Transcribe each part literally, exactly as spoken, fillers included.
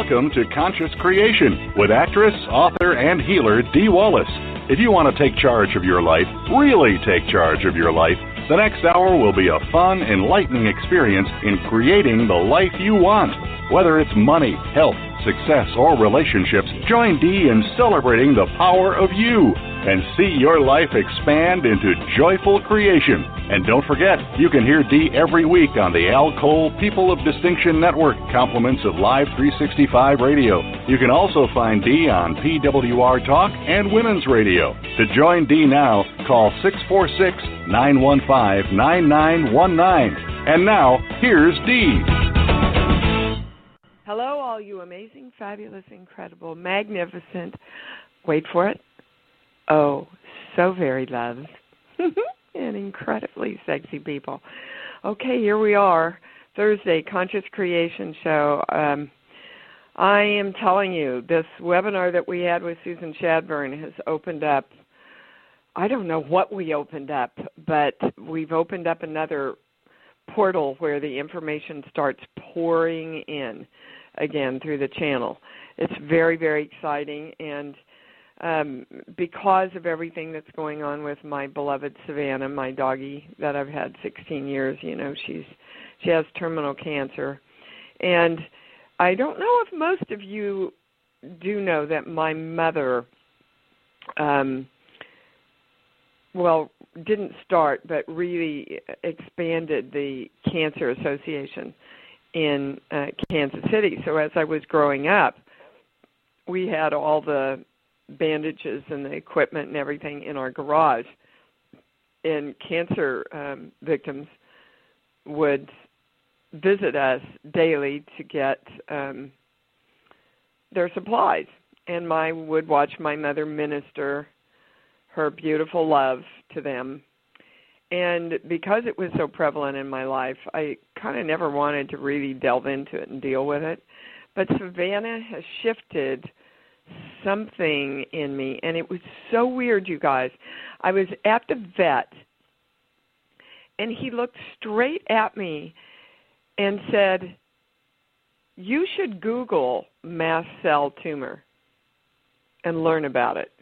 Welcome to Conscious Creation with actress, author, and healer Dee Wallace. If you want to take charge of your life, really take charge of your life, the next hour will be a fun, enlightening experience in creating the life you want. Whether it's money, health, success, or relationships, join Dee in celebrating the power of you and see your life expand into joyful creation. And don't forget, you can hear Dee every week on the Al Cole People of Distinction Network, compliments of Live three sixty-five Radio. You can also find Dee on P W R Talk and Women's Radio. To join Dee now, call six four six, nine one five, nine nine one nine. And now, here's Dee. Hello, all you amazing, fabulous, incredible, magnificent, wait for it, oh, so very loved, and incredibly sexy people. Okay, here we are, Thursday, Conscious Creation Show. Um, I am telling you, this webinar that we had with Susan Shadburn has opened up, I don't know what we opened up, but we've opened up another portal where the information starts pouring in again through the channel. It's very, very exciting, and um, because of everything that's going on with my beloved Savannah, my doggie that I've had sixteen years, you know, she's she has terminal cancer. And I don't know if most of you do know that my mother, um, well, didn't start, but really expanded the Cancer Association in uh, Kansas City. So as I was growing up, we had all the bandages and the equipment and everything in our garage. And cancer um, victims would visit us daily to get um, their supplies. And I would watch my mother minister her beautiful love to them. And because it was so prevalent in my life, I kind of never wanted to really delve into it and deal with it. But Savannah has shifted something in me, and it was so weird, you guys. I was at the vet, and he looked straight at me and said, "You should Google mast cell tumor and learn about it."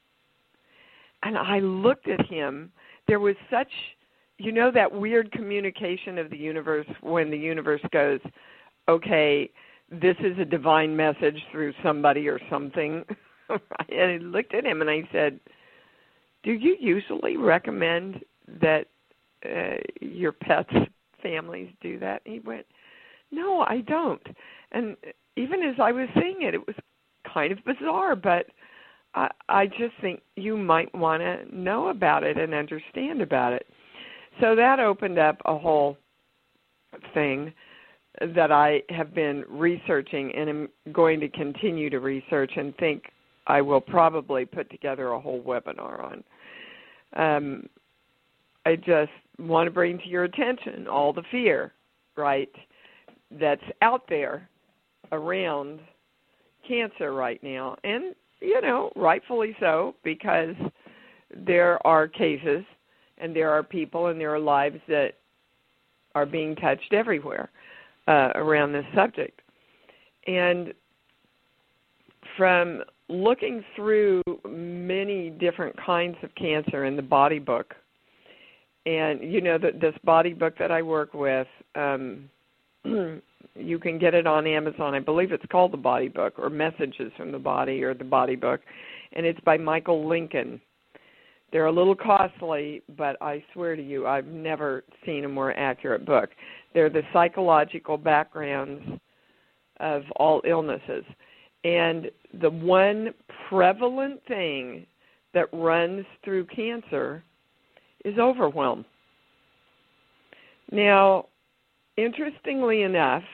And I looked at him. There was such, you know, that weird communication of the universe when the universe goes, okay, this is a divine message through somebody or something. And I looked at him and I said, do you usually recommend that uh, your pets' families do that? And he went, no, I don't. And even as I was saying it, it was kind of bizarre, but I, I just think you might want to know about it and understand about it. So that opened up a whole thing that I have been researching and am going to continue to research and think I will probably put together a whole webinar on. Um, I just want to bring to your attention all the fear, right, that's out there around cancer right now. And you know, rightfully so, because there are cases and there are people and there are lives that are being touched everywhere uh, around this subject. And from looking through many different kinds of cancer in the Body Book, and you know that this Body Book that I work with, um, you can get it on Amazon. I believe it's called The Body Book, or Messages from the Body, or The Body Book, and it's by Michael Lincoln. They're a little costly, but I swear to you, I've never seen a more accurate book. They're the psychological backgrounds of all illnesses. And the one prevalent thing that runs through cancer is overwhelm. Now, interestingly enough,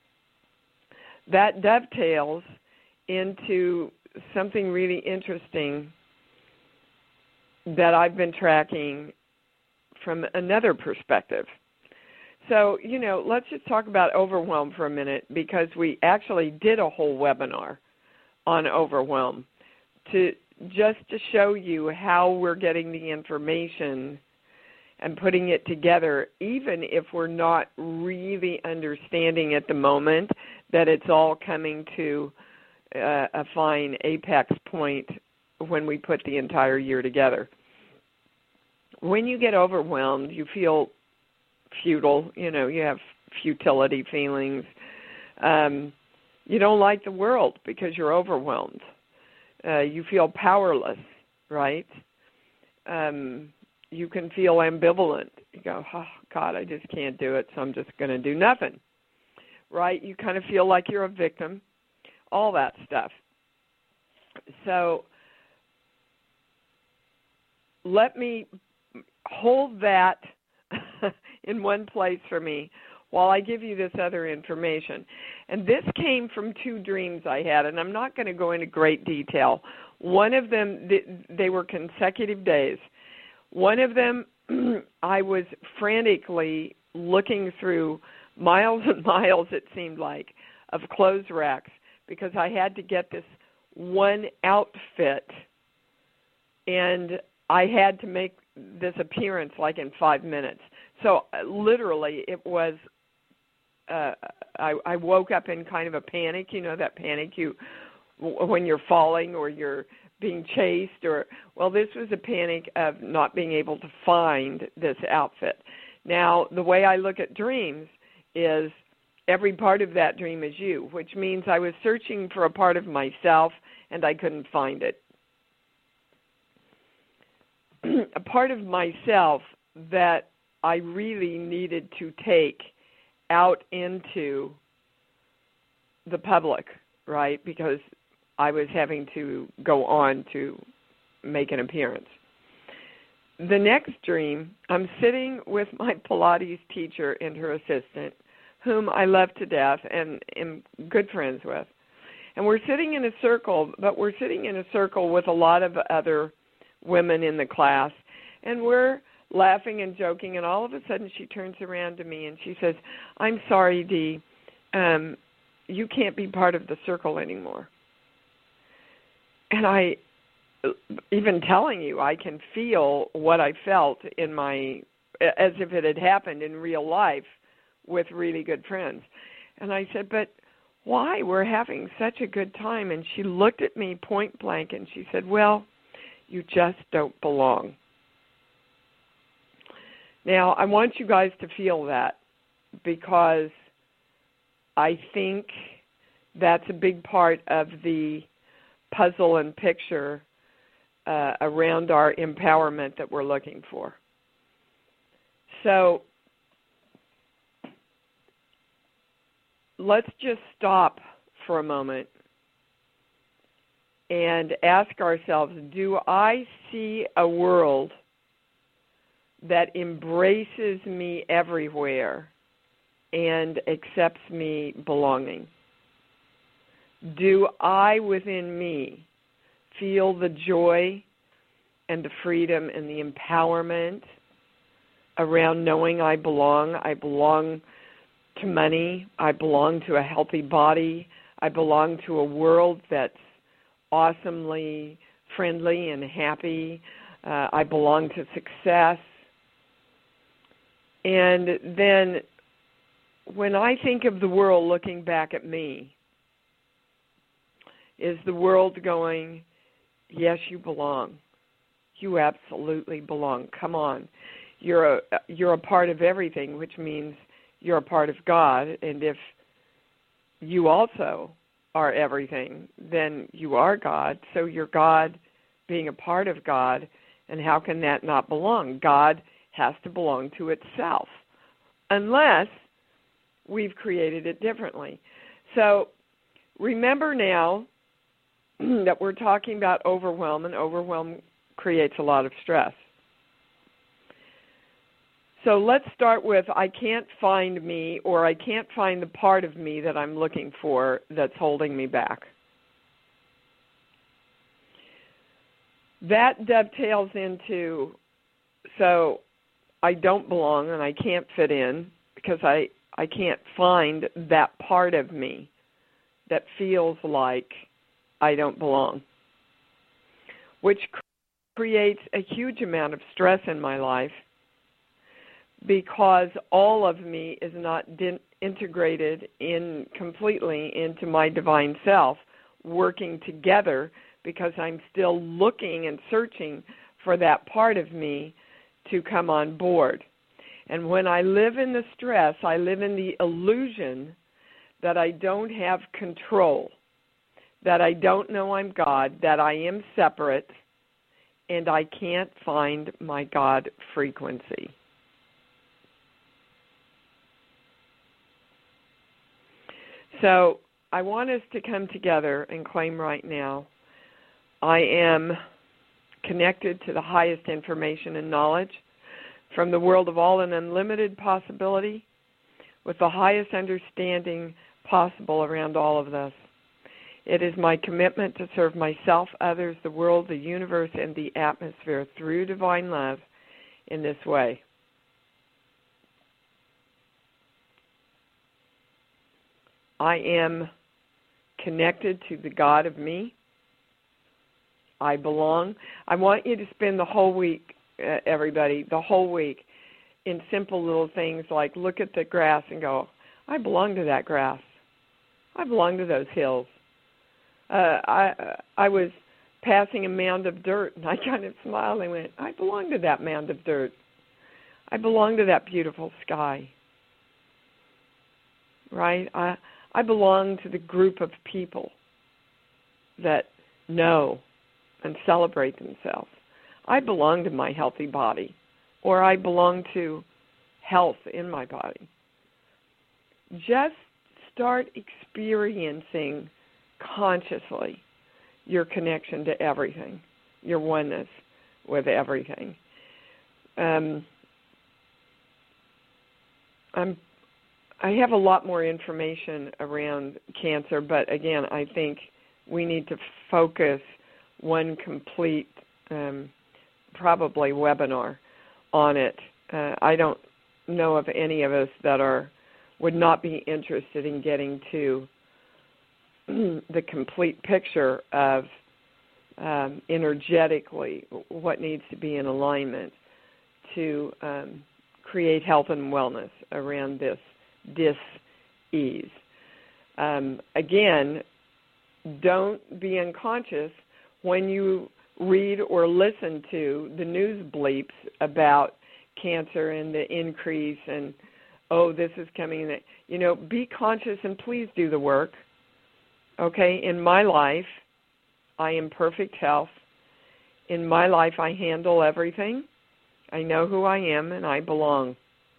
that dovetails into something really interesting that I've been tracking from another perspective. So, you know, let's just talk about overwhelm for a minute, because we actually did a whole webinar on overwhelm to just to show you how we're getting the information and putting it together, even if we're not really understanding at the moment that it's all coming to uh, a fine apex point when we put the entire year together. When you get overwhelmed, you feel futile, you know, you have futility feelings. Um, you don't like the world because you're overwhelmed. Uh, you feel powerless, right? Um, you can feel ambivalent. You go, oh, God, I just can't do it, so I'm just going to do nothing, right? You kind of feel like you're a victim, all that stuff. So let me hold that in one place for me while I give you this other information. And this came from two dreams I had, and I'm not going to go into great detail. One of them, they were consecutive days. One of them, I was frantically looking through miles and miles, it seemed like, of clothes racks because I had to get this one outfit, and I had to make this appearance like in five minutes. So uh, literally it was, uh, I, I woke up in kind of a panic, you know, that panic you when you're falling or you're being chased, or, well, this was a panic of not being able to find this outfit. Now, the way I look at dreams is every part of that dream is you, which means I was searching for a part of myself and I couldn't find it. A part of myself that I really needed to take out into the public, right? Because I was having to go on to make an appearance. The next dream, I'm sitting with my Pilates teacher and her assistant, whom I love to death and am good friends with. And we're sitting in a circle, but we're sitting in a circle with a lot of other women in the class, and we're laughing and joking, and all of a sudden she turns around to me and she says, I'm sorry, Dee, um, you can't be part of the circle anymore. And I, even telling you, I can feel what I felt in my, as if it had happened in real life with really good friends. And I said, but why? We're having such a good time. And she looked at me point blank and she said, well, you just don't belong. Now, I want you guys to feel that because I think that's a big part of the puzzle and picture uh, around our empowerment that we're looking for. So let's just stop for a moment and ask ourselves, do I see a world that embraces me everywhere and accepts me belonging? Do I, within me, feel the joy and the freedom and the empowerment around knowing I belong? I belong to money. I belong to a healthy body. I belong to a world that's awesomely friendly and happy. Uh, I belong to success. And then when I think of the world looking back at me, is the world going, yes, you belong. You absolutely belong. Come on. You're a, you're a part of everything, which means you're a part of God. And if you also are everything, then you are God. So you're God being a part of God. And how can that not belong? God has to belong to itself, unless we've created it differently. So remember now that we're talking about overwhelm, and overwhelm creates a lot of stress. So let's start with I can't find me, or I can't find the part of me that I'm looking for that's holding me back. That dovetails into, so I don't belong and I can't fit in because I, I can't find that part of me that feels like I don't belong, which creates a huge amount of stress in my life because all of me is not din- integrated in completely into my divine self, working together, because I'm still looking and searching for that part of me to come on board. And when I live in the stress, I live in the illusion that I don't have control, that I don't know I'm God, that I am separate, and I can't find my God frequency. So I want us to come together and claim right now, I am connected to the highest information and knowledge from the world of all and unlimited possibility, with the highest understanding possible around all of this. It is my commitment to serve myself, others, the world, the universe, and the atmosphere through divine love in this way. I am connected to the God of me. I belong. I want you to spend the whole week, uh, everybody, the whole week, in simple little things like look at the grass and go, I belong to that grass. I belong to those hills. Uh, I I was passing a mound of dirt, and I kind of smiled and went, I belong to that mound of dirt. I belong to that beautiful sky. Right? I I belong to the group of people that know and celebrate themselves. I belong to my healthy body, or I belong to health in my body. Just start experiencing consciously your connection to everything, your oneness with everything. Um, I'm, I have a lot more information around cancer, but again, I think we need to focus one complete, um, probably webinar on it. Uh, I don't know of any of us that are would not be interested in getting to the complete picture of um, energetically what needs to be in alignment to um, create health and wellness around this dis-ease. Um, again, don't be unconscious when you read or listen to the news bleeps about cancer and the increase and, oh, this is coming. And you know, be conscious and please do the work. Okay, in my life, I am perfect health. In my life, I handle everything. I know who I am and I belong.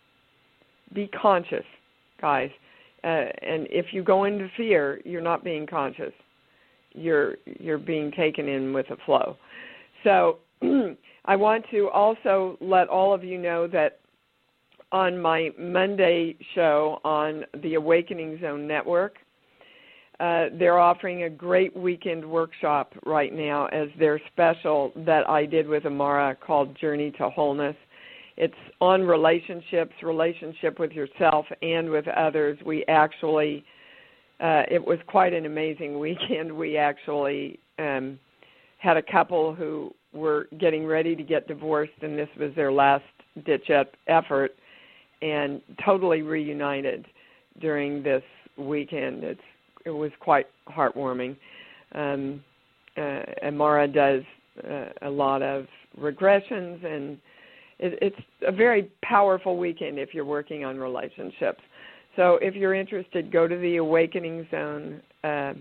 Be conscious, guys. Uh, and if you go into fear, you're not being conscious. You're you're being taken in with the flow. So I want to also let all of you know that on my Monday show on the Awakening Zone Network, uh, they're offering a great weekend workshop right now as their special that I did with Amara called Journey to Wholeness. It's on relationships, relationship with yourself and with others. We actually... Uh, it was quite an amazing weekend. We actually um, had a couple who were getting ready to get divorced, and this was their last-ditch effort, and totally reunited during this weekend. It's, it was quite heartwarming. Um, uh, Amara does uh, a lot of regressions, and it, it's a very powerful weekend if you're working on relationships. So if you're interested, go to the Awakening Zone uh,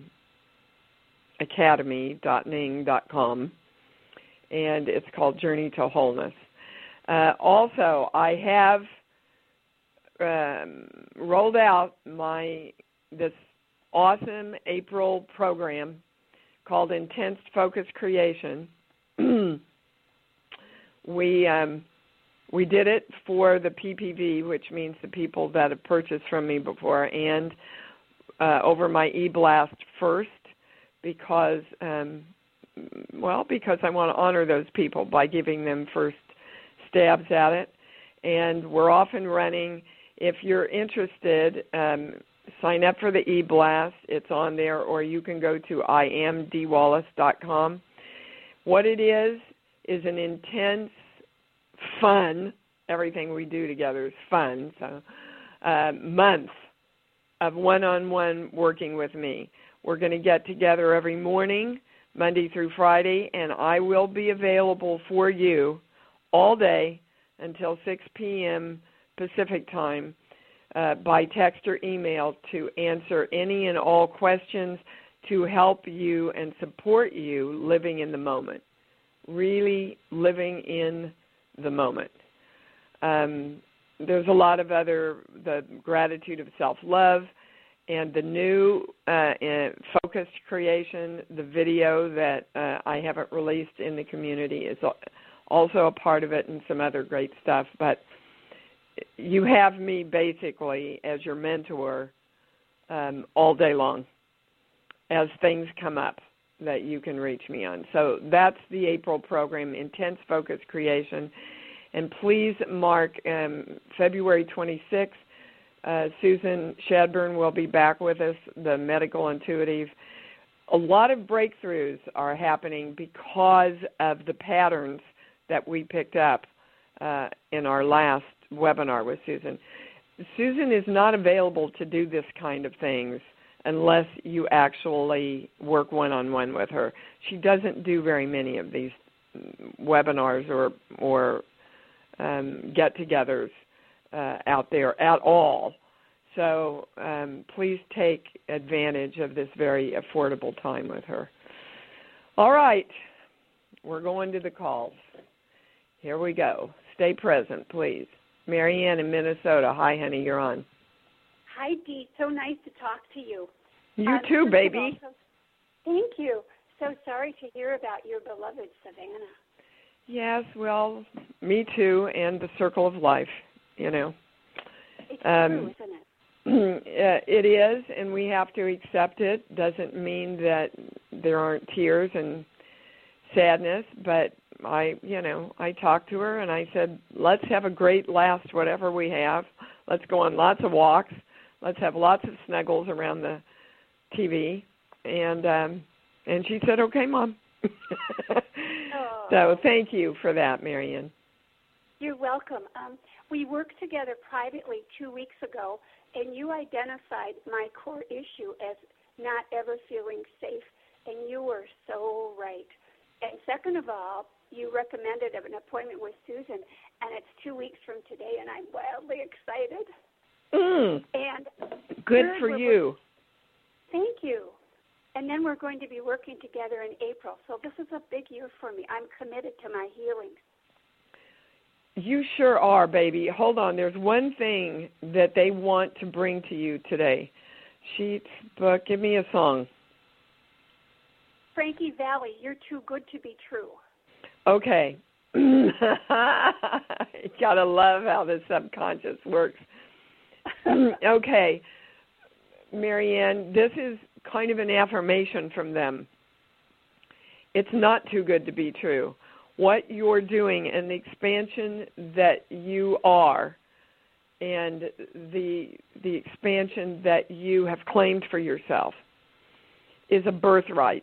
Academy dot ning dot com, and it's called Journey to Wholeness. Uh, also, I have um, rolled out my this awesome April program called Intense Focus Creation. we um, We did it for the P P V, which means the people that have purchased from me before, and uh, over my e-blast first, because, um, well, because I want to honor those people by giving them first stabs at it. And we're off and running. If you're interested, um, sign up for the e-blast. It's on there, or you can go to I am d wallace dot com. What it is is an intense, fun everything we do together is fun. So uh, months of one-on-one working with me. We're going to get together every morning, Monday through Friday, and I will be available for you all day until six p.m. Pacific time uh, by text or email to answer any and all questions to help you and support you living in the moment, really living in the moment. Um, there's a lot of other, the gratitude of self-love, and the new uh, uh, focused creation, the video that uh, I haven't released in the community is also a part of it, and some other great stuff. But you have me basically as your mentor um, all day long as things come up that you can reach me on. So that's the April program, Intense Focus Creation. And please mark um, February twenty-sixth, uh, Susan Shadburn will be back with us, the medical intuitive. A lot of breakthroughs are happening because of the patterns that we picked up uh, in our last webinar with Susan. Susan is not available to do this kind of things unless you actually work one-on-one with her. She doesn't do very many of these webinars or or um, get-togethers uh, out there at all. So um, please take advantage of this very affordable time with her. All right, we're going to the calls. Here we go. Stay present, please. Marianne in Minnesota. Hi, honey, you're on. Hi, Dee. So nice to talk to you. You um, too, baby. All, so, thank you. So sorry to hear about your beloved Savannah. Yes, well, me too, and the circle of life, you know. It's um, true, isn't it? It is, and we have to accept it. Doesn't mean that there aren't tears and sadness, but I, you know, I talked to her and I said, let's have a great last whatever we have. Let's go on lots of walks. Let's have lots of snuggles around the T V. And um, and she said, okay, Mom. oh. So thank you for that, Marianne. You're welcome. Um, we worked together privately two weeks ago, and you identified my core issue as not ever feeling safe, and you were so right. And second of all, you recommended an appointment with Susan, and it's two weeks from today, and I'm wildly excited. Mm. And good third, for you. Thank you. And then we're going to be working together in April. So this is a big year for me. I'm committed to my healing. You sure are, baby. Hold on. There's one thing that they want to bring to you today. Sheets, book, give me a song. Frankie Valli, You're Too Good to Be True. Okay. You gotta love how the subconscious works. Okay. Marianne, this is kind of an affirmation from them. It's not too good to be true. What you're doing and the expansion that you are and the the expansion that you have claimed for yourself is a birthright.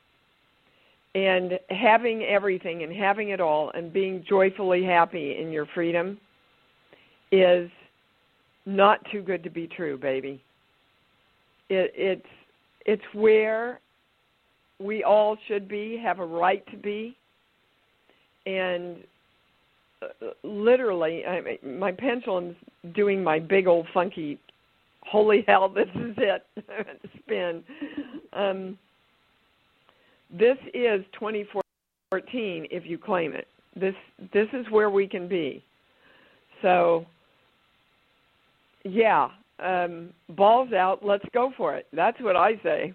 And having everything and having it all and being joyfully happy in your freedom is not too good to be true, baby. It, it's it's where we all should be, have a right to be. And uh, literally, I mean, my pendulum's doing my big old funky, holy hell, this is it, spin. Um, this is twenty fourteen if you claim it. This this is where we can be. So, yeah, um, balls out, let's go for it. That's what I say.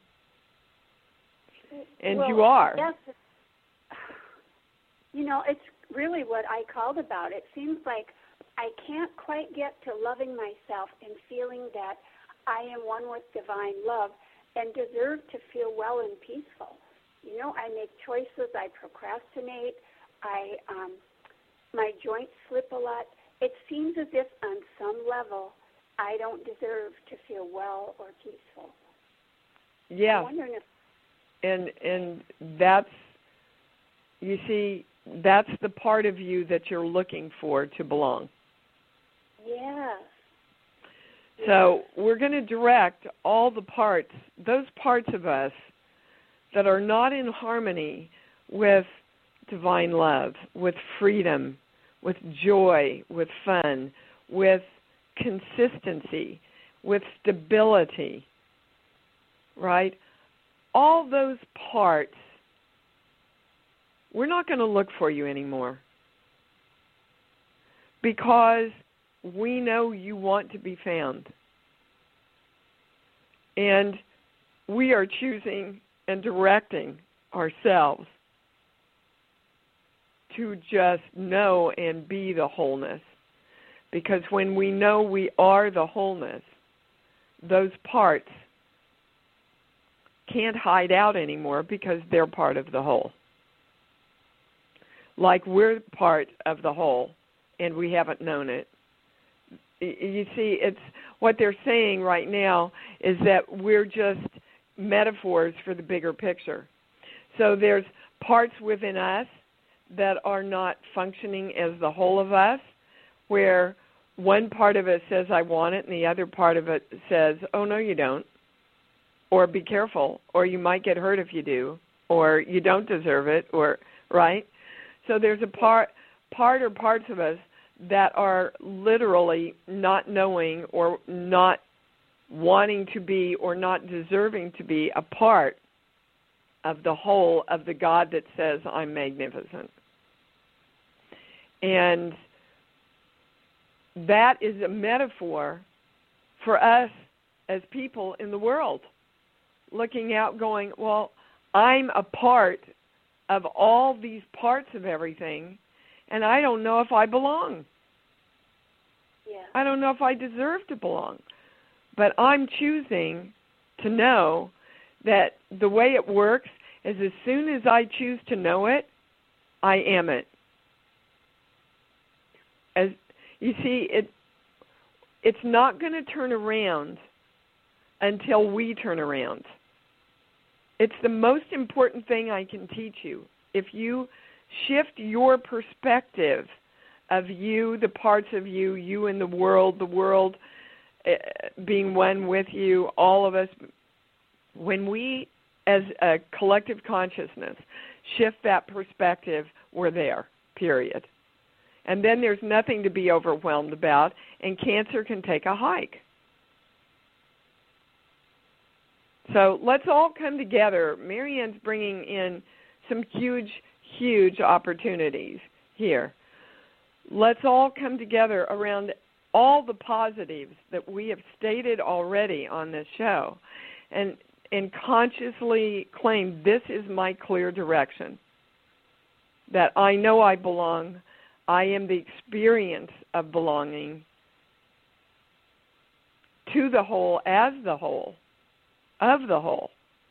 And well, you are. Yes. You know, it's really what I called about. It seems like I can't quite get to loving myself and feeling that I am one with divine love and deserve to feel well and peaceful. You know, I make choices, I procrastinate, I um, my joints slip a lot. It seems as if on some level I don't deserve to feel well or peaceful. Yeah. I'm wondering if And and that's, you see, that's the part of you that you're looking for to belong. Yeah. So we're going to direct all the parts, those parts of us that are not in harmony with divine love, with freedom, with joy, with fun, with consistency, with stability, right? All those parts, we're not going to look for you anymore because we know you want to be found. And we are choosing and directing ourselves to just know and be the wholeness. Because when we know we are the wholeness, those parts can't hide out anymore because they're part of the whole. Like we're part of the whole and we haven't known it. You see, it's what they're saying right now is that we're just metaphors for the bigger picture. So there's parts within us that are not functioning as the whole of us, where one part of it says, I want it, and the other part of it says, oh, no, you don't, or be careful, or you might get hurt if you do, or you don't deserve it, or, right? So there's a part, part or parts of us that are literally not knowing or not wanting to be or not deserving to be a part of the whole of the God that says, I'm magnificent. And that is a metaphor for us as people in the world, looking out going, well, I'm a part of all these parts of everything, and I don't know if I belong. Yeah. I don't know if I deserve to belong. But I'm choosing to know that the way it works is as soon as I choose to know it, I am it. As you see, it it's not going to turn around until we turn around. It's the most important thing I can teach you. If you shift your perspective of you, the parts of you, you and the world, the world uh, being one with you, all of us, when we, as a collective consciousness, shift that perspective, we're there, period. And then there's nothing to be overwhelmed about, and cancer can take a hike. So let's all come together. Marianne's bringing in some huge, huge opportunities here. Let's all come together around all the positives that we have stated already on this show and and consciously claim this is my clear direction, that I know I belong. I am the experience of belonging to the whole as the whole, of the whole.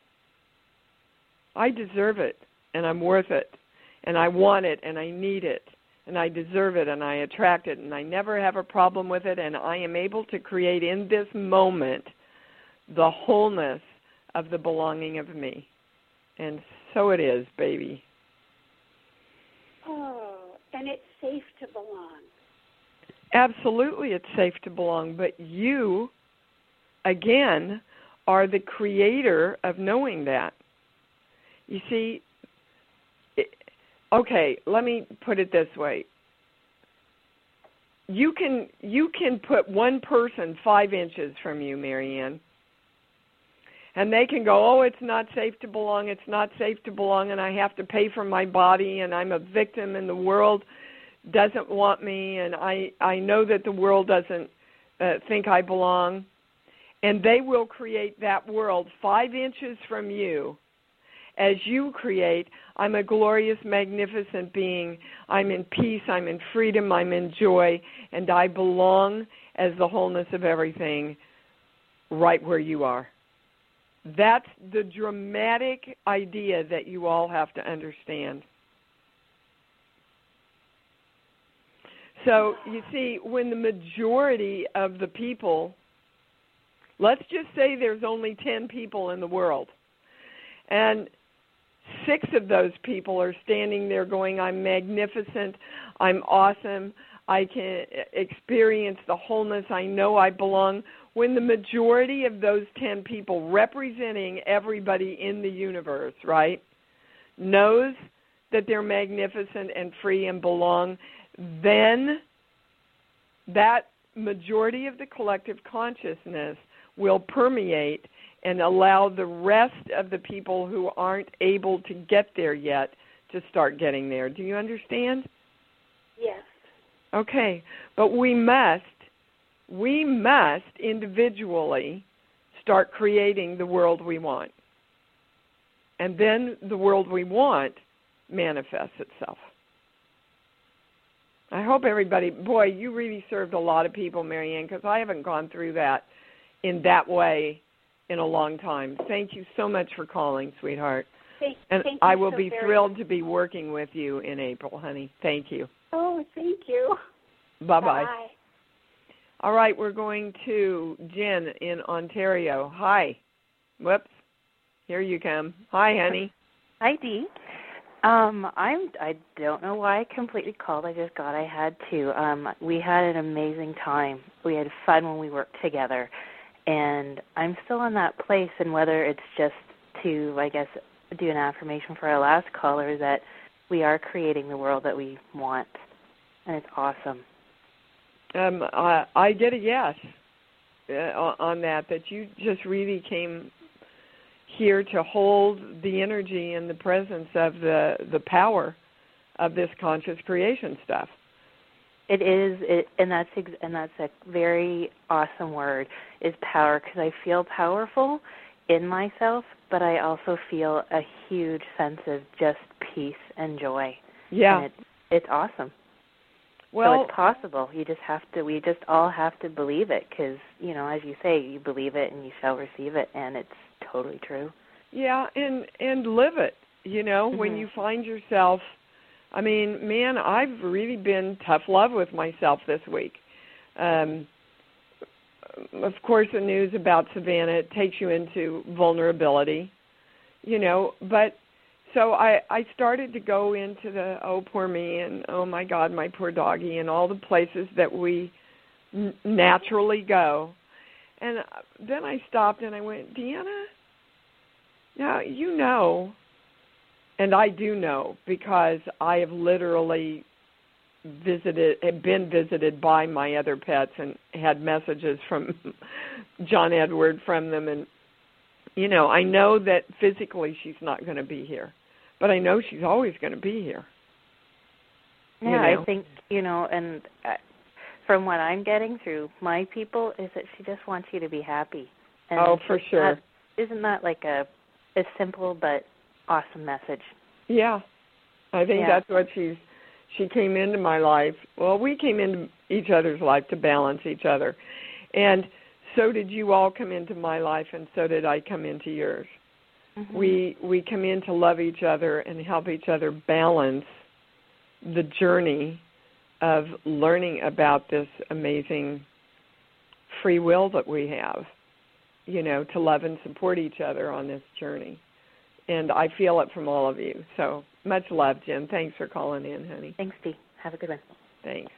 I deserve it, and I'm worth it, and I want it, and I need it, and I deserve it, and I attract it, and I never have a problem with it, and I am able to create in this moment the wholeness of the belonging of me. And so it is, baby. Oh, and it's safe to belong. Absolutely, it's safe to belong, but you, again, are the creator of knowing that. You see, it, okay, let me put it this way. You can you can put one person five inches from you, Marianne, and they can go, oh, it's not safe to belong, it's not safe to belong, and I have to pay for my body, and I'm a victim, and the world doesn't want me, and I, I know that the world doesn't uh, think I belong. And they will create that world five inches from you as you create, I'm a glorious, magnificent being. I'm in peace, I'm in freedom, I'm in joy, and I belong as the wholeness of everything right where you are. That's the dramatic idea that you all have to understand. So, you see, when the majority of the people, let's just say there's only ten people in the world, and six of those people are standing there going, I'm magnificent, I'm awesome, I can experience the wholeness, I know I belong, when the majority of those ten people representing everybody in the universe, right, knows that they're magnificent and free and belong, then that majority of the collective consciousness will permeate and allow the rest of the people who aren't able to get there yet to start getting there. Do you understand? Yes. Okay, but we must, we must individually start creating the world we want. And then the world we want manifests itself. I hope everybody, boy, you really served a lot of people, Marianne, because I haven't gone through that in that way in a long time. Thank you so much for calling, sweetheart. Thank, and thank I you will so be very thrilled much. to be working with you in April, honey. Thank you. Oh, thank you. Bye-bye. Bye. All right, we're going to Jen in Ontario. Hi. Whoops. Here you come. Hi, honey. Hi, Dee. Um, I'm. I don't know why I completely called. I just got I had to. Um, we had an amazing time. We had fun when we worked together, and I'm still in that place. And whether it's just to, I guess, do an affirmation for our last caller, that we are creating the world that we want, and it's awesome. Um, I, I get a yes uh, on that. That you just really came here to hold the energy and the presence of the, the power of this conscious creation stuff. It is, it, and that's ex- and that's a very awesome word, is power, because I feel powerful in myself, but I also feel a huge sense of just peace and joy. Yeah, and it, it's awesome. Well, so it's possible. You just have to. We just all have to believe it, because you know, as you say, you believe it and you shall receive it, and it's totally true. Yeah, and and live it. You know, mm-hmm. when you find yourself, I mean, man, I've really been tough love with myself this week. Um, of course, the news about Savannah, it takes you into vulnerability, you know, but so I, I started to go into the, oh, poor me, and oh, my God, my poor doggy, and all the places that we n- naturally go. And then I stopped and I went, Deanna, now you know, and I do know because I have literally visited, have been visited by my other pets and had messages from John Edward from them. And, you know, I know that physically she's not going to be here, but I know she's always going to be here. Yeah, you know? I think, you know, and uh, from what I'm getting through my people is that she just wants you to be happy. And oh, for sure. That, isn't that like a, a simple but awesome message? Yeah. I think yeah. that's what she's, she came into my life. Well, we came into each other's life to balance each other. And so did you all come into my life, and so did I come into yours. Mm-hmm. We we come in to love each other and help each other balance the journey of learning about this amazing free will that we have, you know, to love and support each other on this journey. And I feel it from all of you. So much love, Jen. Thanks for calling in, honey. Thanks, Dee. Have a good one. Thanks.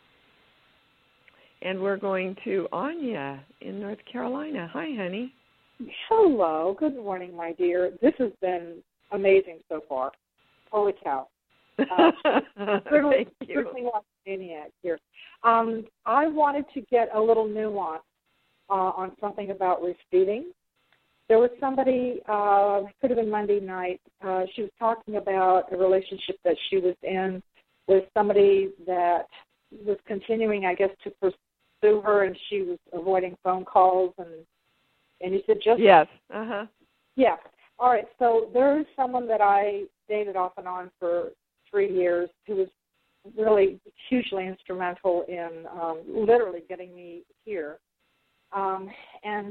And we're going to Anya in North Carolina. Hi, honey. Hello. Good morning, my dear. This has been amazing so far. Holy cow. Uh, certainly, Thank you. certainly not a maniac here. Um, I wanted to get a little nuance uh, on something about receiving. There was somebody, uh, it could have been Monday night, uh, she was talking about a relationship that she was in with somebody that was continuing, I guess, to pursue her, and she was avoiding phone calls, and and you said just... Yes, uh-huh. Yeah. All right, so there's someone that I dated off and on for three years who was really hugely instrumental in um, literally getting me here. Um, and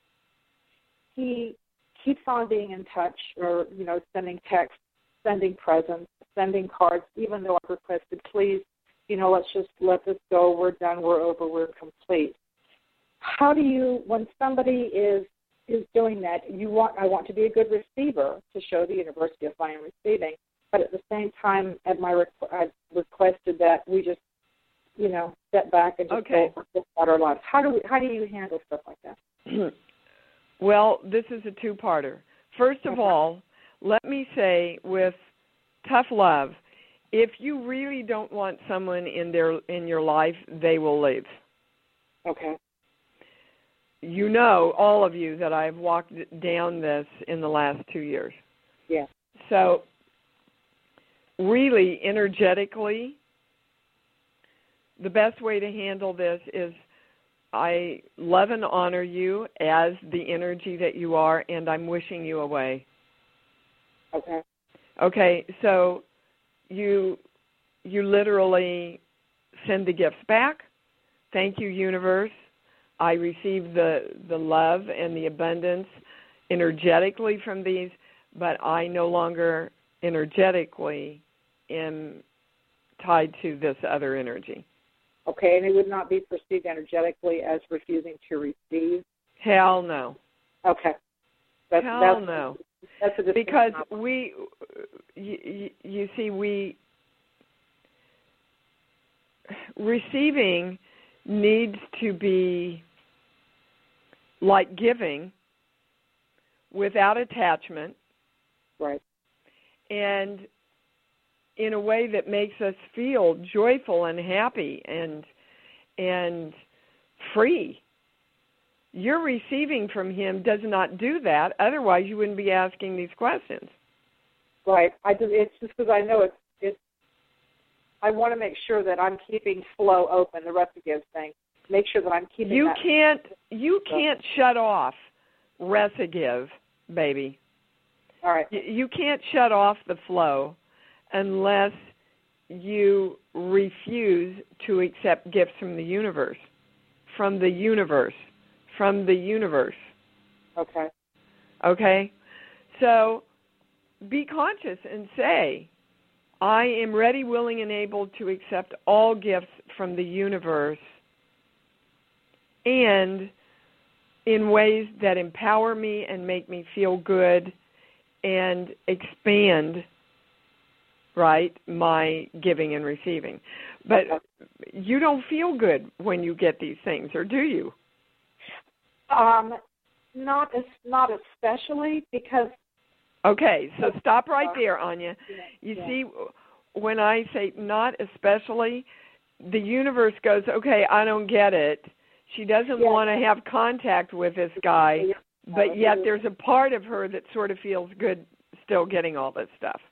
he keeps on being in touch, or, you know, sending texts, sending presents, sending cards, even though I've requested, please, you know, let's just let this go. We're done. We're over. We're complete. How do you, when somebody is, is doing that. You want I want to be a good receiver to show the universe if I am receiving, but at the same time, at my requ- I've requested that we just, you know, step back and just okay. go about our lives. How do we? How do you handle stuff like that? Well, this is a two-parter. First of all, let me say with tough love, if you really don't want someone in their in your life, they will leave. Okay. You know, all of you, that I've walked down this in the last two years. Yeah. So, really, energetically, the best way to handle this is I love and honor you as the energy that you are, and I'm wishing you away. Okay. Okay, so you you literally send the gifts back. Thank you, universe. I receive the, the love and the abundance energetically from these, but I no longer energetically am tied to this other energy. Okay, and it would not be perceived energetically as refusing to receive? Hell no. Okay. That's, Hell that's, no. That's a because we, you, you see, we, receiving needs to be like giving without attachment. Right. And in a way that makes us feel joyful and happy and and free. Your receiving from him does not do that. Otherwise, you wouldn't be asking these questions. Right. I just, it's just because I know it's, it's, I want to make sure that I'm keeping flow open, the rest of the thing. Make sure that I'm keeping you that. Can't, you can't shut off Resigive, baby. All right. You, you can't shut off the flow unless you refuse to accept gifts from the universe, from the universe, from the universe. Okay. Okay? So be conscious and say, I am ready, willing, and able to accept all gifts from the universe and in ways that empower me and make me feel good and expand, right, my giving and receiving. But okay. You don't feel good when you get these things, or do you? Um, not as, not especially because... Okay, so stop right there, Anya. You yeah. see, when I say not especially, the universe goes, okay, I don't get it. She doesn't yeah. want to have contact with this guy, but yet there's a part of her that sort of feels good still getting all this stuff.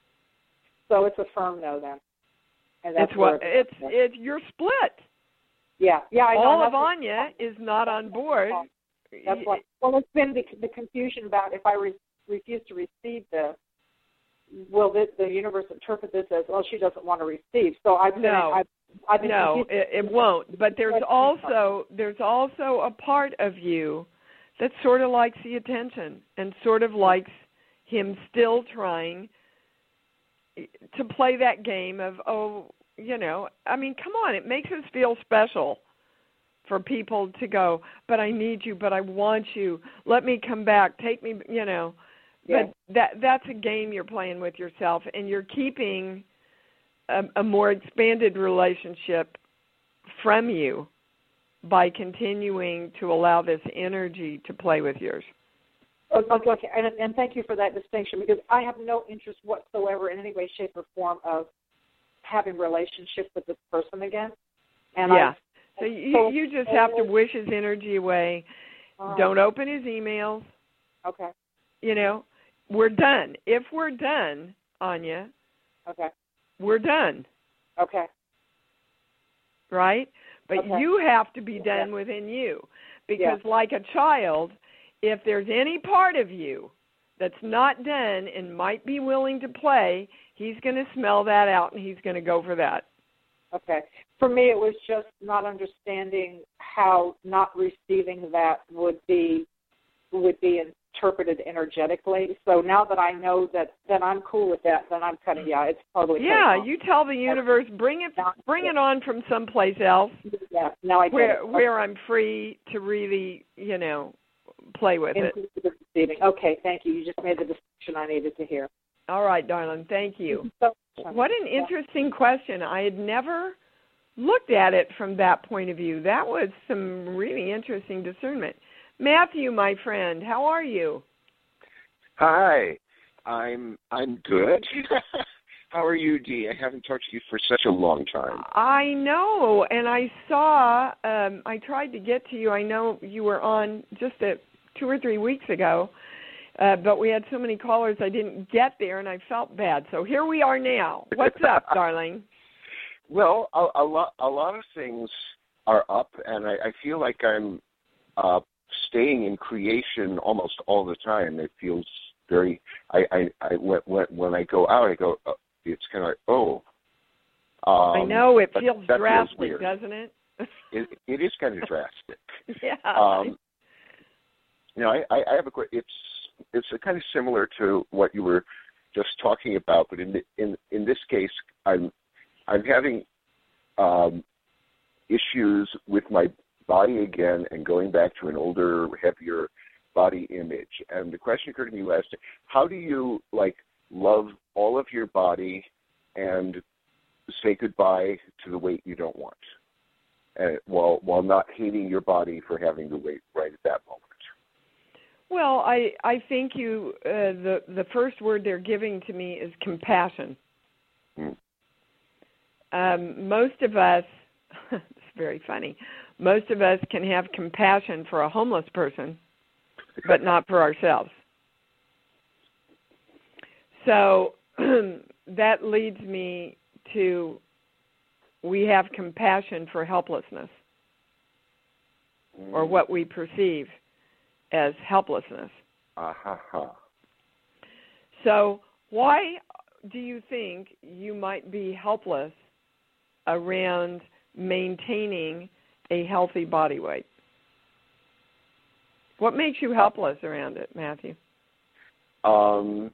So it's a firm no then. And that's it's what it's it's you're split. Yeah, yeah. I know. All of Anya is not on board. That's what. Well, it's been the, the confusion about if I re, refuse to receive this, will this, the universe interpret this as, well, she doesn't want to receive? So I've been, no, I've, I've been no, it, it won't. But there's also there's also a part of you that sort of likes the attention and sort of likes him still trying to play that game of, oh, you know, I mean, come on, it makes us feel special for people to go, but I need you, but I want you, let me come back, take me, you know. Yeah. But that that's a game you're playing with yourself, and you're keeping a, a more expanded relationship from you by continuing to allow this energy to play with yours. Okay, okay. And, and thank you for that distinction, because I have no interest whatsoever in any way, shape, or form of having relationship with this person again. And yeah. I, so you, you just have to wish his energy away. Uh, Don't open his emails. Okay. You know, we're done. If we're done, Anya, okay, we're done. Okay. Right? But okay. you have to be done yeah. within you. Because yeah. like a child, if there's any part of you that's not done and might be willing to play, he's going to smell that out and he's going to go for that. Okay. For me, it was just not understanding how not receiving that would be would be interpreted energetically. So now that I know that, then I'm cool with that, then I'm kind of, yeah, it's totally Yeah, you tell the universe, bring it bring it on from someplace else. Yeah, now I get where, it. Where I'm free to really, you know, play with it. Inclusive receiving. Okay, thank you. You just made the distinction I needed to hear. All right, darling. Thank you. So, what an interesting question. I had never looked at it from that point of view. That was some really interesting discernment. Matthew, my friend, how are you? Hi, I'm I'm good. How are you, Dee? I haven't talked to you for such a long time. I know, and I saw, um, I tried to get to you. I know you were on just a, two or three weeks ago, uh, but we had so many callers I didn't get there, and I felt bad. So here we are now. What's up, darling? Well, a, a lot a lot of things are up, and I, I feel like I'm uh, staying in creation almost all the time. It feels very. I, I, I when, when I go out, I go. Uh, it's kind of like, oh. Um, I know it feels that, that drastic, feels weird. doesn't it? it? It is kind of drastic. Yeah. Um, you know, I, I have a. It's it's a kind of similar to what you were just talking about, but in the, in in this case, I'm I'm having um, issues with my body again and going back to an older, heavier body image. And the question occurred to me last time, how do you, like, love all of your body and say goodbye to the weight you don't want, and while while not hating your body for having the weight right at that moment? Well, I, I think you uh, the the first word they're giving to me is compassion. Hmm. Um, most of us, it's very funny, most of us can have compassion for a homeless person, but not for ourselves. So that leads me to, we have compassion for helplessness, or what we perceive as helplessness. Uh-huh. So why do you think you might be helpless around maintaining a healthy body weight? What makes you helpless around it, Matthew? Um,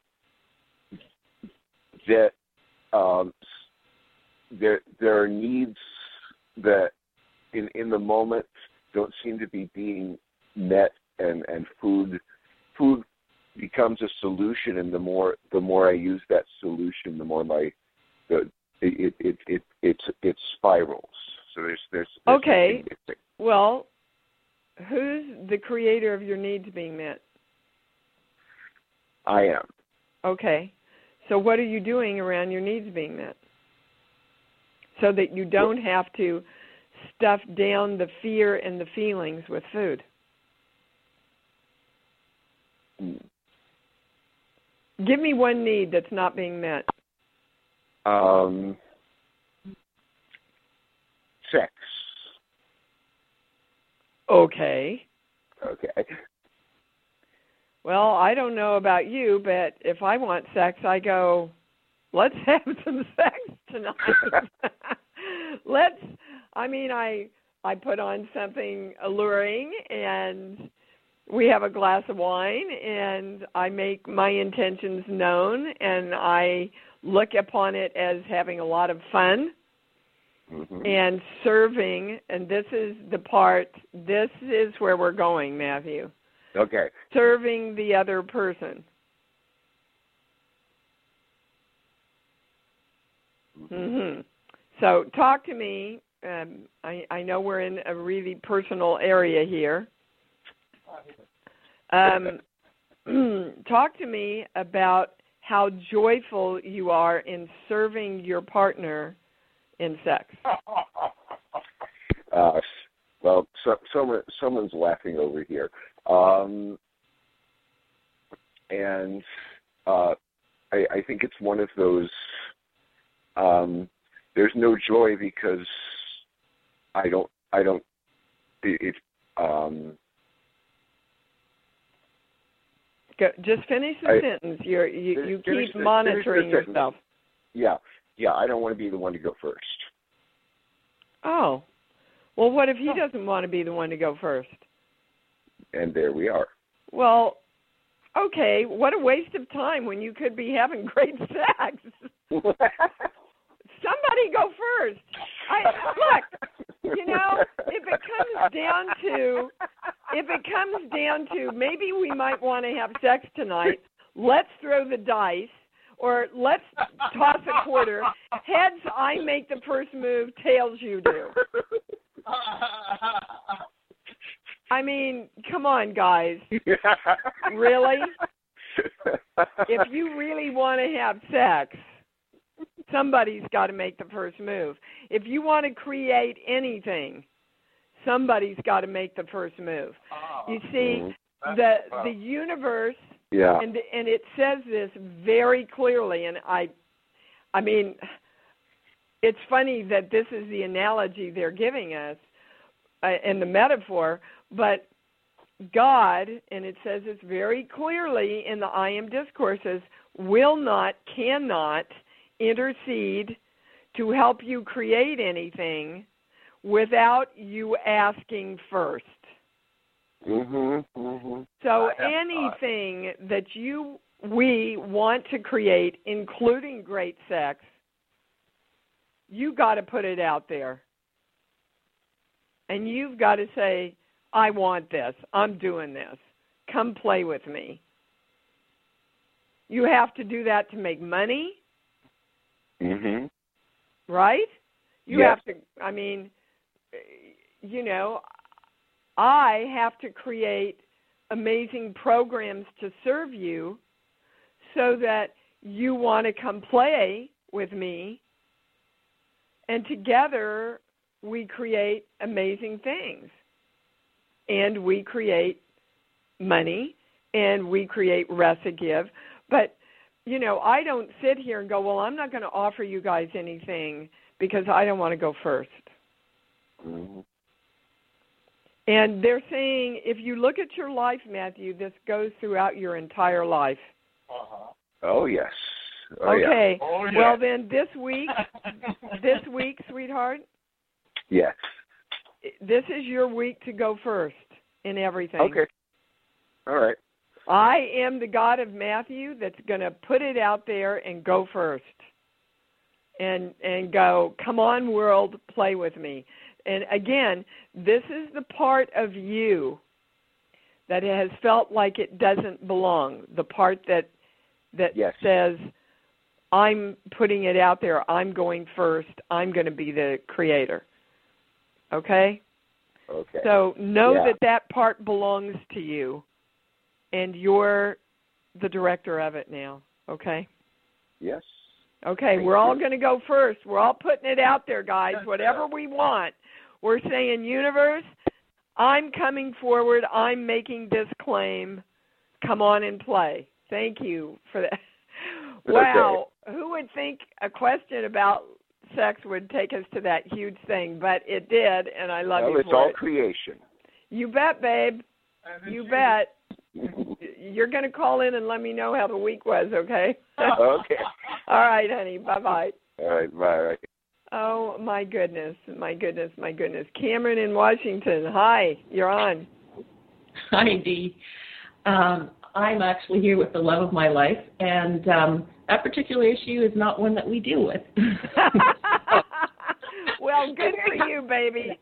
that um, there there are needs that in in the moment don't seem to be being met, and, and food food becomes a solution, and the more the more I use that solution, the more my the it it it it, it spirals. So there's there's, there's okay. Well, who's the creator of your needs being met? I am. Okay. So what are you doing around your needs being met? So that you don't have to stuff down the fear and the feelings with food. Mm. Give me one need that's not being met. Um, sex. Okay. Okay. Well, I don't know about you, but if I want sex, I go, let's have some sex tonight. let's, I mean, I I put on something alluring, and we have a glass of wine, and I make my intentions known, and I look upon it as having a lot of fun. Mm-hmm. And serving, and this is the part, this is where we're going, Matthew. Okay. Serving the other person. Mm-hmm. So talk to me. Um, I, I know we're in a really personal area here. Um, talk to me about how joyful you are in serving your partner in sex. Uh, well, so, someone someone's laughing over here. Um, and uh, I, I think it's one of those, um, there's no joy because I don't, I don't, it, it um. Go, just finish the I, sentence. You're, you you keep the, monitoring yourself. Yeah, yeah, I don't want to be the one to go first. Oh. Well, what if he doesn't want to be the one to go first? And there we are. Well, okay, what a waste of time when you could be having great sex. Somebody go first. I, look, You know, if it comes down to, if it comes down to, maybe we might want to have sex tonight. Let's throw the dice, or let's toss a quarter. Heads, I make the first move. Tails, you do. I mean, come on, guys. Really? If you really want to have sex, somebody's got to make the first move. If you want to create anything, somebody's got to make the first move. You see, the the universe, yeah. and and it says this very clearly, and I, I mean, it's funny that this is the analogy they're giving us, uh, and the metaphor, but God, and it says this very clearly in the I Am Discourses, will not, cannot intercede to help you create anything without you asking first. Mm-hmm, mm-hmm. So anything that you, we want to create, including great sex, you got to put it out there. And you've got to say, I want this. I'm doing this. Come play with me. You have to do that to make money. Mm-hmm. Right? You yes. have to, I mean, you know, I have to create amazing programs to serve you so that you want to come play with me, and together we create amazing things. And we create money, and we create Recigive. But, you know, I don't sit here and go, well, I'm not going to offer you guys anything because I don't want to go first. Mm-hmm. And they're saying, if you look at your life, Matthew, this goes throughout your entire life. Uh-huh. Oh, yes. Oh, okay. Yeah. Oh, yeah. Well, then this week, this week, sweetheart. Yes. This is your week to go first in everything. Okay. All right. I am the God of Matthew that's going to put it out there and go first. And and go, come on, world, play with me. And again, this is the part of you that has felt like it doesn't belong, the part that that yes. says, I'm putting it out there, I'm going first, I'm going to be the creator. Okay? Okay. So know yeah. that that part belongs to you, and you're the director of it now. Okay? Yes. Okay, Thank we're you. all going to go first. We're all putting it out there, guys, whatever we want. We're saying, universe, I'm coming forward. I'm making this claim. Come on and play. Thank you for that. Wow. Okay. Who would think a question about sex would take us to that huge thing? But it did, and I love well, you it's for all it. creation. You bet, babe. You bet. You're going to call in and let me know how the week was, okay? Okay. All right, honey. Bye-bye. All right, bye. Oh, my goodness, my goodness, my goodness. Cameron in Washington. Hi, you're on. Hi, Dee. Um, I'm actually here with the love of my life, and um, that particular issue is not one that we deal with. Well, good for you, baby.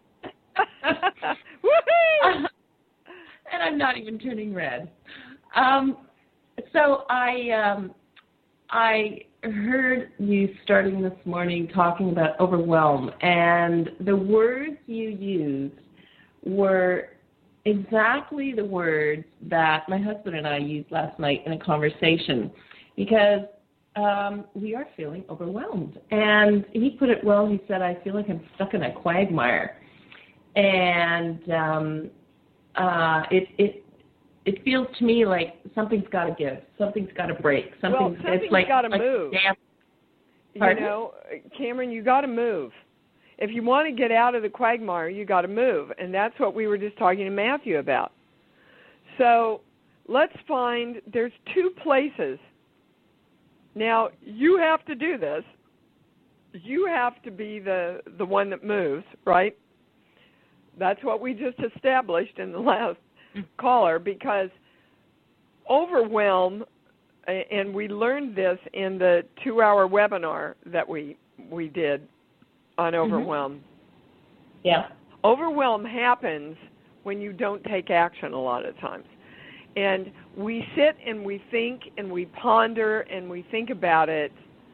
Woohoo! And I'm not even turning red. Um, so I um, I heard you starting this morning talking about overwhelm, and the words you used were exactly the words that my husband and I used last night in a conversation, because um, we are feeling overwhelmed. And he put it well. He said, I feel like I'm stuck in a quagmire. And um, uh, it, it it feels to me like something's got to give. Something's got to break. Something, well, something's it's like, got to like move. Damn. You know, Cameron, you got to move. If you want to get out of the quagmire, you got to move. And that's what we were just talking to Matthew about. So let's find, there's two places. Now, you have to do this. You have to be the, the one that moves, right? That's what we just established in the last caller, because overwhelm, and we learned this in the two-hour webinar that we we did on overwhelm. Yeah. Overwhelm happens when you don't take action a lot of times. And we sit and we think and we ponder and we think about it,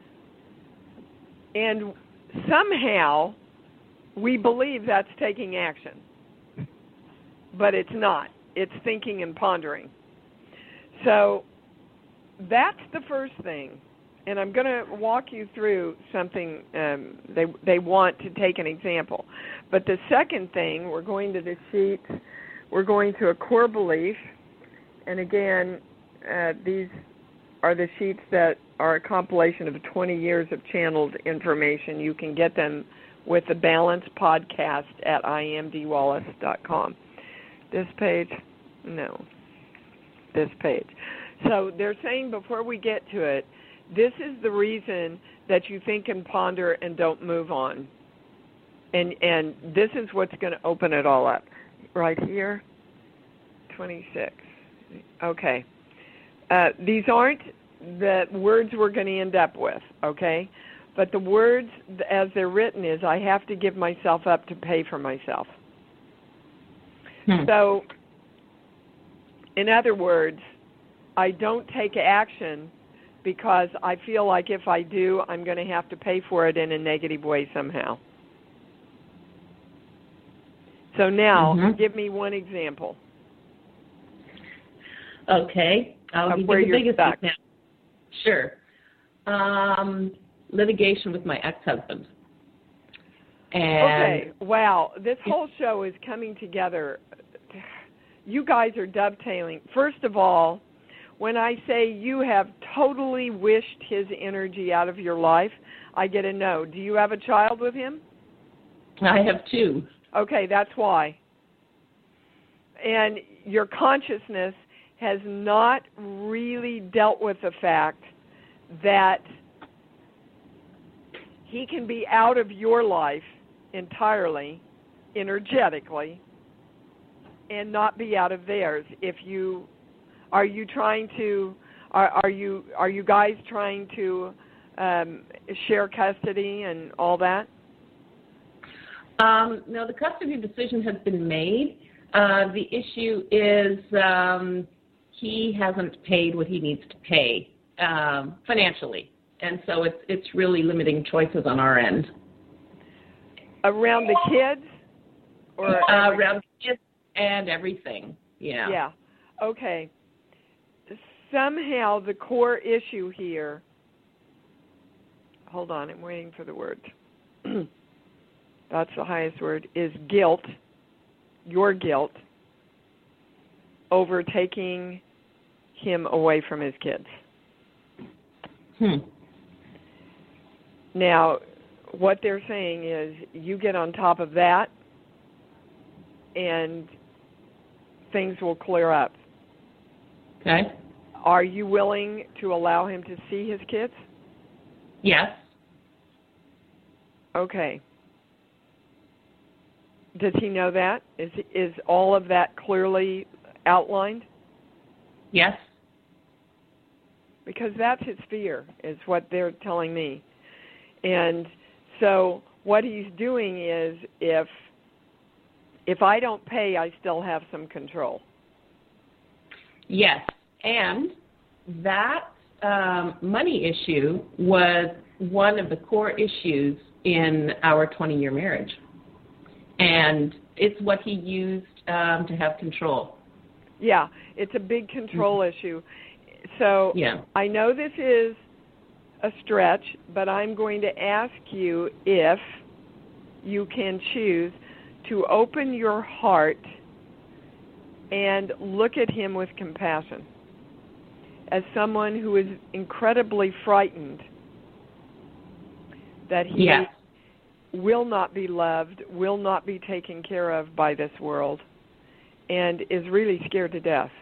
and somehow we believe that's taking action. But it's not. It's thinking and pondering. So that's the first thing. And I'm going to walk you through something. Um, they they want to take an example. But the second thing, we're going to the sheet. We're going to a core belief. And again, uh, these are the sheets that are a compilation of twenty years of channeled information. You can get them with the Balance Podcast at I am D Wallace dot com. This page? No. This page. So they're saying before we get to it, this is the reason that you think and ponder and don't move on. And and this is what's going to open it all up. Right here, twenty-six. Okay. Uh, these aren't the words we're going to end up with, okay? But the words as they're written is, I have to give myself up to pay for myself. Hmm. So, in other words, I don't take action because I feel like if I do, I'm going to have to pay for it in a negative way somehow. So now, mm-hmm. give me one example. Okay. I'll give you the biggest example. Sure. Um, litigation with my ex-husband. And okay. Wow. This whole show is coming together. You guys are dovetailing. First of all, when I say you have totally wished his energy out of your life, I get a no. Do you have a child with him? I have two. Okay, that's why. And your consciousness has not really dealt with the fact that he can be out of your life entirely, energetically, and not be out of theirs. If you are you trying to are, are you are you guys trying to um, share custody and all that? Um, no, the custody decision has been made. Uh, the issue is um, he hasn't paid what he needs to pay um, financially, and so it's it's really limiting choices on our end. Around the kids, or uh, around the kids and everything. Yeah. Yeah. Okay. Somehow the core issue here. Hold on, I'm waiting for the word. That's the highest word, is guilt, your guilt, over taking him away from his kids. Hmm. Now, what they're saying is you get on top of that and things will clear up. Okay. Are you willing to allow him to see his kids? Yes. Okay. Does he know that? Is is all of that clearly outlined? Yes. Because that's his fear, is what they're telling me. And so what he's doing is, if if I don't pay, I still have some control. Yes. And that um, money issue was one of the core issues in our twenty-year marriage. And it's what he used um, to have control. Yeah, it's a big control mm-hmm. issue. So yeah. I know this is a stretch, but I'm going to ask you if you can choose to open your heart and look at him with compassion. As someone who is incredibly frightened that he yes. will not be loved, will not be taken care of by this world, and is really scared to death.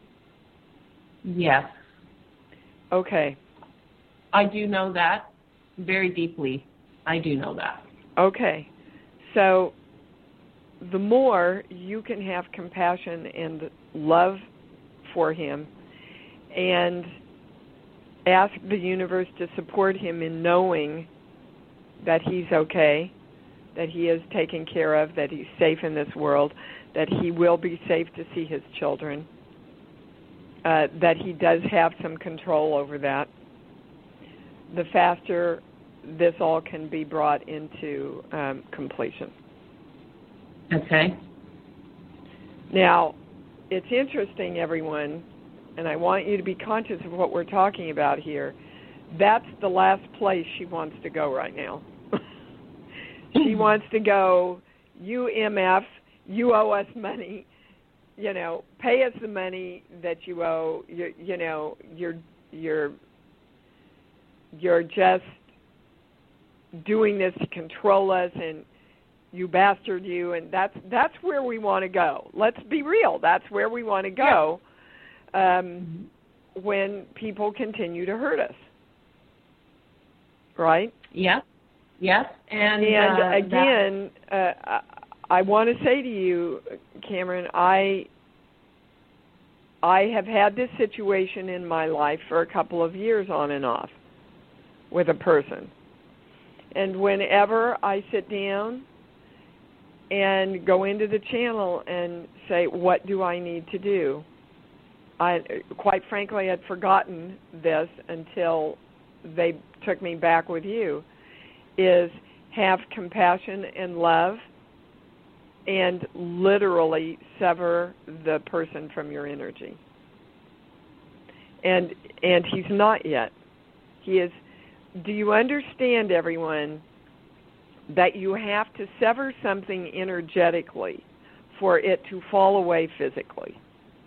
Yes. Okay. I do know that very deeply. I do know that. Okay. So the more you can have compassion and love for him and ask the universe to support him in knowing that he's okay, that he is taken care of, that he's safe in this world, that he will be safe to see his children, uh, that he does have some control over that. The faster this all can be brought into um, completion. Okay. Now, it's interesting, everyone, and I want you to be conscious of what we're talking about here. That's the last place she wants to go right now. She wants to go, you M F, you owe us money, you know, pay us the money that you owe, you, you know, you're, you're, you're just doing this to control us, and you bastard you, and that's that's where we want to go. Let's be real. That's where we want to go um, when people continue to hurt us. Right? Yes. Yes. And, and uh, again, uh, I, I want to say to you, Cameron, I I have had this situation in my life for a couple of years on and off with a person. And whenever I sit down and go into the channel and say, what do I need to do? I, quite frankly, had forgotten this until they took me back with you, is have compassion and love and literally sever the person from your energy. And and he's not yet. He is. Do you understand, everyone, that you have to sever something energetically for it to fall away physically?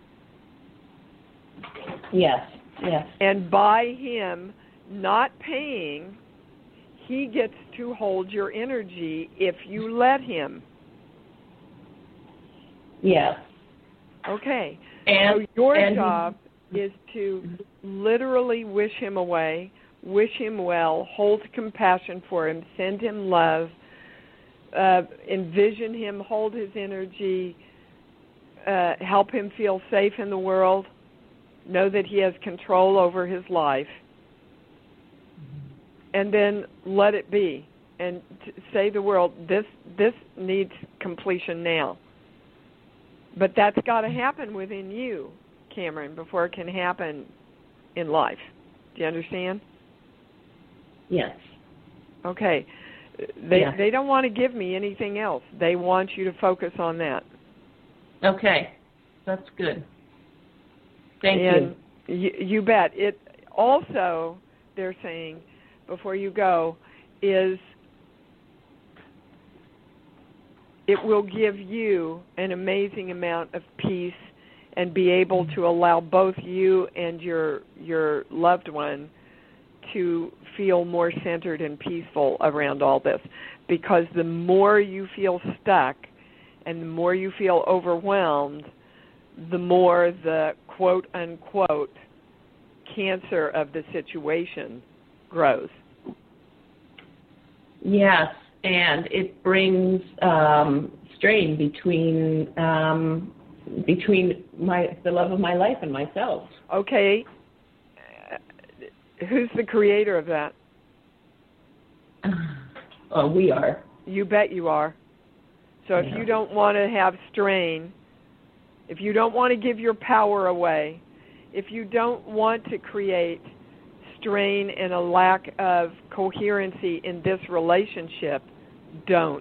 Yes, yes. And by him not paying, he gets to hold your energy if you let him. Yes. Okay. And so your and job he, is to literally wish him away, wish him well, hold compassion for him, send him love, uh, envision him, hold his energy, uh, help him feel safe in the world, know that he has control over his life, and then let it be. And t- say to the world, this this needs completion now. But that's got to happen within you, Cameron, before it can happen in life. Do you understand? Yes. Okay. They yes. they don't want to give me anything else. They want you to focus on that. Okay. That's good. Thank and you. you. You bet. It also, they're saying, before you go, is it will give you an amazing amount of peace and be able to allow both you and your your loved one to feel more centered and peaceful around all this. Because the more you feel stuck and the more you feel overwhelmed, the more the quote-unquote cancer of the situation grows. Yes, and it brings um, strain between um, between my the love of my life and myself. Okay. Who's the creator of that? Oh, we are. You bet you are. So if yeah. you don't want to have strain, if you don't want to give your power away, if you don't want to create strain and a lack of coherency in this relationship, don't.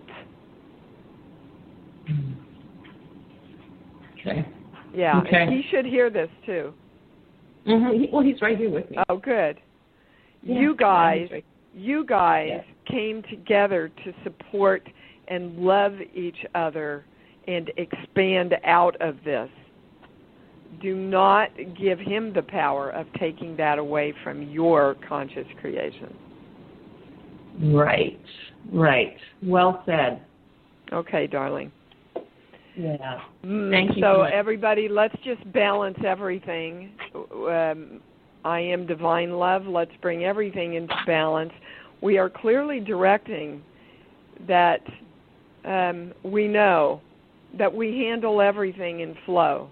Okay. Yeah, okay. and he should hear this too. Mm-hmm. Well, he's right here with me. Oh, good. Yeah. You guys, right. you guys yes. came together to support and love each other and expand out of this. Do not give him the power of taking that away from your conscious creation. Right, right. Well said. Okay, darling. Yeah. Mm, Thank you. So, so much. everybody, let's just balance everything. Um, I am divine love. Let's bring everything into balance. We are clearly directing that um, we know that we handle everything in flow.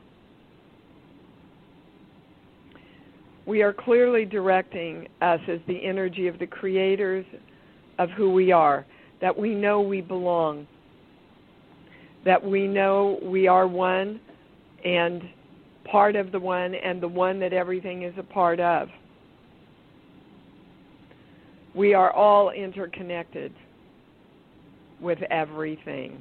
We are clearly directing us as the energy of the creators of who we are, that we know we belong, that we know we are one and part of the one and the one that everything is a part of. We are all interconnected with everything.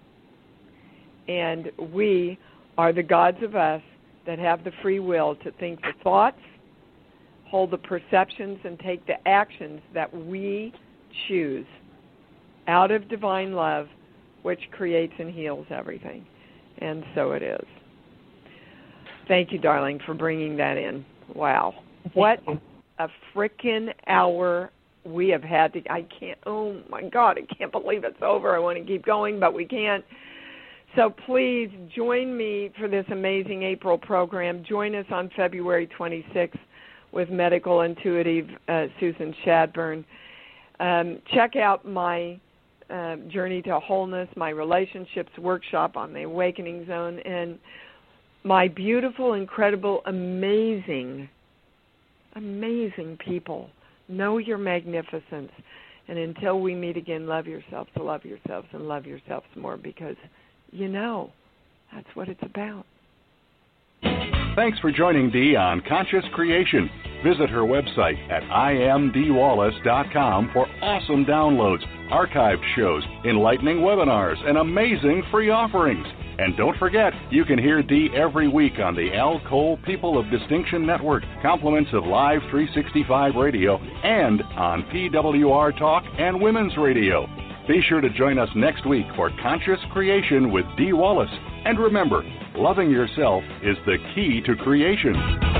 And we are the gods of us that have the free will to think the thoughts, hold the perceptions, and take the actions that we choose out of divine love, which creates and heals everything. And so it is. Thank you, darling, for bringing that in. Wow. What a frickin' hour we have had to, I can't, oh my God, I can't believe it's over. I want to keep going, but we can't. So please join me for this amazing April program. Join us on February twenty-sixth with medical intuitive uh, Susan Shadburn. Um, check out my uh, Journey to Wholeness, my relationships workshop on the Awakening Zone, and my beautiful, incredible, amazing, amazing people. Know your magnificence. And until we meet again, love yourself to love yourselves and love yourselves more, because you know that's what it's about. Thanks for joining Dee on Conscious Creation. Visit her website at I am Dee Wallace dot com for awesome downloads, archived shows, enlightening webinars, and amazing free offerings. And don't forget, you can hear Dee every week on the Al Cole People of Distinction Network, compliments of Live three sixty-five Radio, and on P W R Talk and Women's Radio. Be sure to join us next week for Conscious Creation with Dee Wallace. And remember, loving yourself is the key to creation.